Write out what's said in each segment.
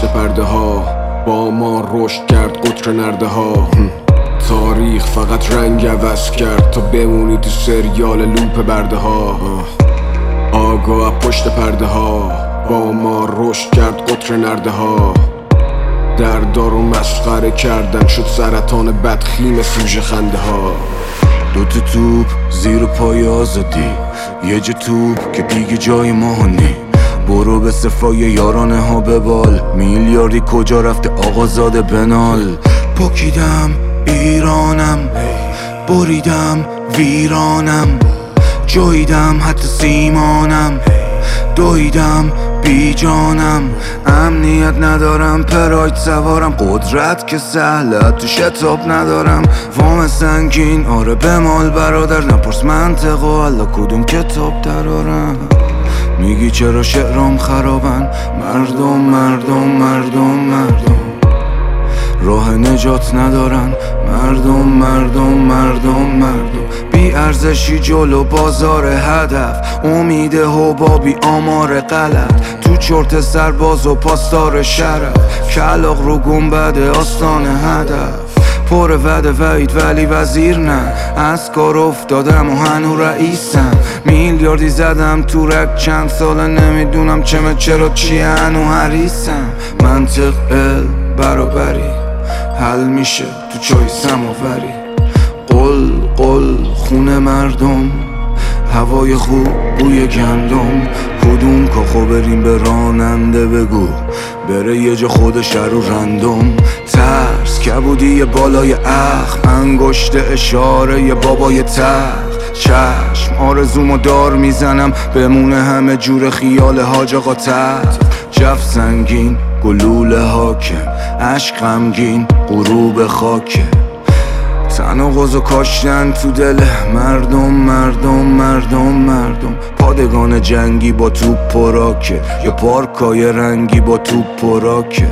پشت پرده ها با ما رشد کرد قطر نرده ها. تاریخ فقط رنگ عوض کرد تا بمونی تو سریال لوپ برده ها. آگاه پشت پرده ها با ما رشد کرد قطر نرده ها. دردار و مسخره کردن شد سرطان بدخیم سوژه خنده ها. دوتا توپ زیر پای آزادی، یه جا توپ که دیگه جای ما نی. برو به صفای یارانه ها ببال، میلیاردی کجا رفته آقازاده بنال. پاکیدم ایرانم، بریدم ویرانم، جاییدم حتی سیمانم، دویدم بی جانم. امنیت ندارم، پراید سوارم، قدرت که سهله تو شتاب ندارم. وام سنگین آره بمال برادر، نپرس منطق و حالا کدوم کتاب درارم. میگی چرا شعرام خرابن، مردم مردم مردم مردم راه نجات ندارن، مردم مردم مردم مردم بی ارزشی جلو بازار هدف، امید حبابی آمار غلط، تو چرت سرباز و پاسدار شرف، کلاغ رو گنبد آستان هدف. پر وعده وعید ولی وزیر نه، از کار افتادم و هنو رئیسم. میلیاردی زدم تو رک چند ساله، نمیدونم چرا چیه هنو حریصم. منطق برابری حل میشه تو چای سماوری. قل قل خونه مردم، هوای خوب بوی گندم. کدوم کاخو بریم به راننده بگو بره یه جا خودش رو رندم. ترس کبودی بالای اخم، انگشت اشاره ی بابای تخت. چشم آرزومو دار میزنم، بمونه همه جور خیال حاج آقا تحت. جف سنگین گلوله حاکم، عشق غمگین غروب خاکه. تناقض و کاشتن تو دل مردم مردم مردم مردم. پادگان جنگی با توپ و راکت، یا پارکای رنگی با توپ و راکت.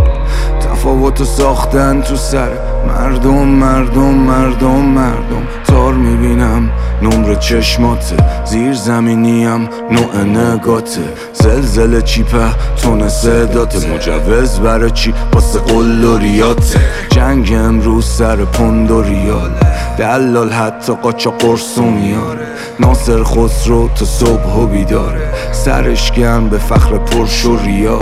تفاوتو ساختن تو سر مردم مردم مردم مردم. تار میبینم نمر چشماته، زیر زمینیم نوع نگاته. زلزله چیپه تون صداته، مجوز برای چی واسه قل و ریاته. جنگ امروز سر پوند و ریاله، دلال حتی قاچا قرص و میاره. ناصر خسرو تا صبح و بیداره، سرش گرم به فخر پرش و ریاه.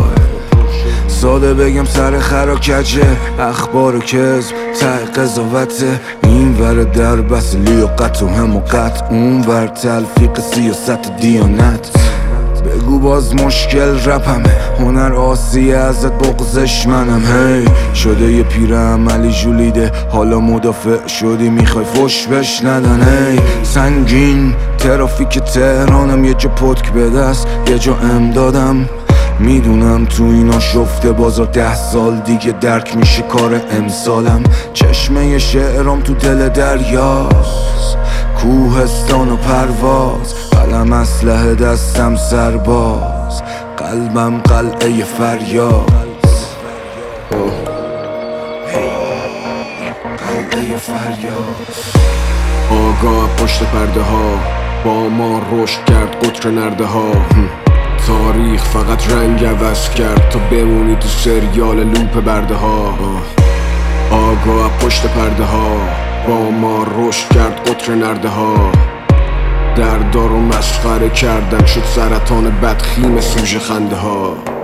ساده بگم سر خرا کجه، اخبار کذب ته قضاوته. این ور در بس لیاقت و حماقت، اون ور تلفیق سیاست دیانت. بگو باز مشکل رپمه، هنر آسیه ازت بغزش منم. هی شده یه پیر عملی جولیده، حالا مدافع شدی میخوای فش بش ندن. هی سنگین ترافیک تهرانم، یه جا پتک به دست یه جا امدادم. میدونم تو اینا شفته بازار 10 سال دیگه درک میشه کار امسالم. چشمه شعرام تو دل دریاست، کوهستان و پرواز. قلم اسلحه دستم سرباز، قلبم قلعه فریاد. قلعه فریاد. آگاه پشت پرده ها با ما رشد کرد قطر نرده ها. تاریخ فقط رنگ عوض کرد تا بمونی تو سریال لوپ برده ها. آگاه پشت پرده ها با ما رشد کرد قطر نرده ها. دردار و مسخره کردن شد سرطان بدخیم سوژه خنده ها.